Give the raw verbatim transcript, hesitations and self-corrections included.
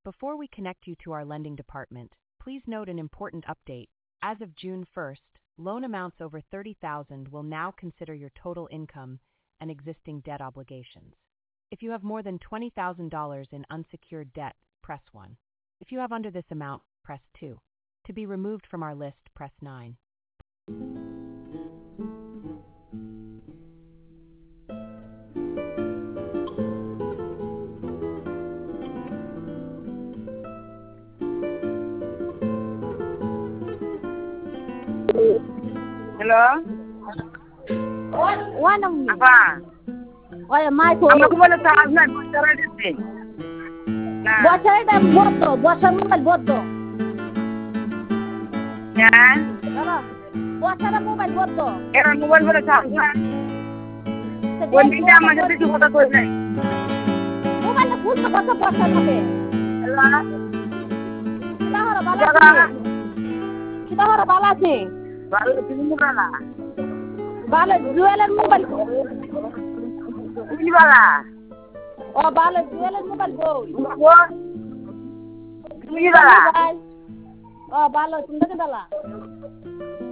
Before we connect you to our lending department, please note an important update. As of June first, loan amounts over thirty thousand dollars will now consider your total income and existing debt obligations. If you have more than twenty thousand dollars in unsecured debt, press one. If you have under this amount, press two. To be removed from our list, press nine. Hello? One of me. Apa? Oye, Michael. Ama ko wala sa akin, botara din. Botara din boto, botara mo boto. Yan? Tara. Botara mo boto. Era mo wala sa akin. Kundi ka maganda si boto ko na. Mo wala puso ko sa botara mo be. Hello? Kita hara bala. Kita hara bala si. Bala sini bala. Bala jualan mobile ko. Ini bala. Oh, bala jualan mobile ko. What? Ini bala. Oh, bala sunda ke bala.